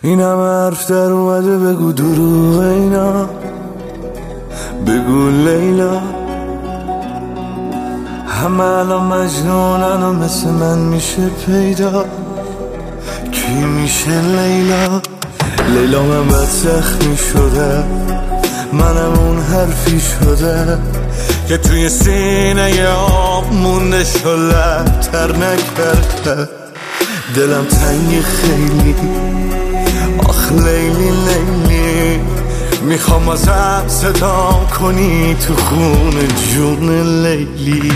این همه حرف در اومده بگو دروغ اینا، بگو لیلا. همه الان مجنونن و مثل من میشه پیدا، کی میشه لیلا؟ لیلا من بد زخمی شده، منم اون حرفی شده که توی سینه آب مونده شلب تر نکرده. دلم تنگی خیلی، آخ لیلی لیلی، میخوام ازم صدا کنی تو خون جون لیلی.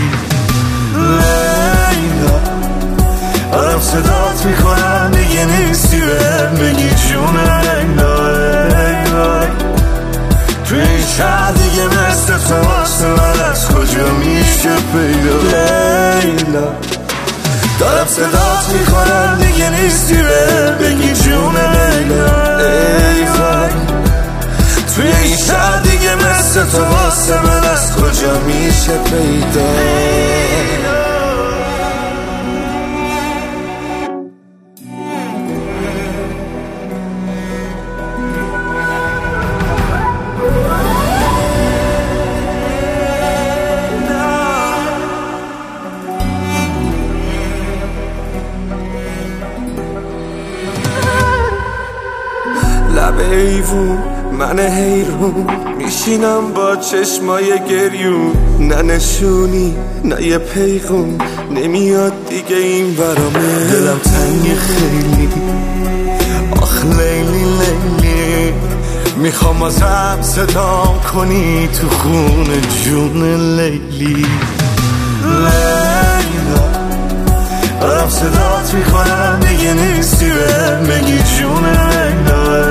لیلا دارم صدات میکنم دیگه نیستی بهم بگی جون لیلا. لیلا توی این شهر دیگه مثل تو واسه من از کجا میشه پیدا؟ لیلا دارم صدات میکنم دیگه نیستی بهم بگی جون لیلا. لیلا توی این شهر دیگه مثل تو واسه من از کجا میشه پیدا؟ لب ایوون من حیرون میشینم با چشمای گریون، نه نشونی نه یه پیغون نمیاد دیگه این برامه. دلم تنگی خیلی، آخ لیلی لیلی، میخوام ازم صدا کنی تو خون جون لیلی. لیلا دارم صدات میکنم دیگه نیستی بهم بگی جون لیلا.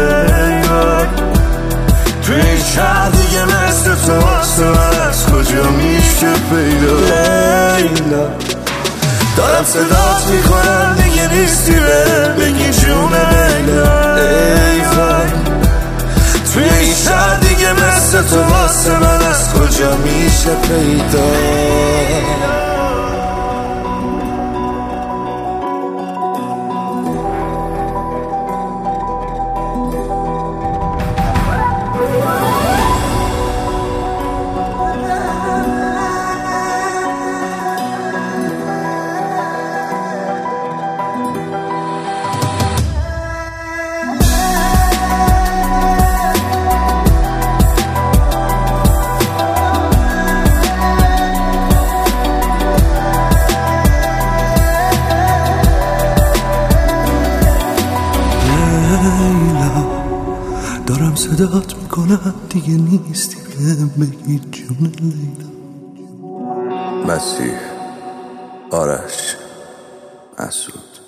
توی این شهر دیگه مثل تو واسه من از کجا میشه پیدا؟ لیلا دارم صدات میکنم دیگه نیستی بهم بگی جون لیلا. لیلا توی این شهر دیگه مثل تو واسه من از کجا میشه پیدا؟ دارم صدات میکنم دیگه نیستی بهم بگی جون لیلا. مسیح، آرش، مسعود.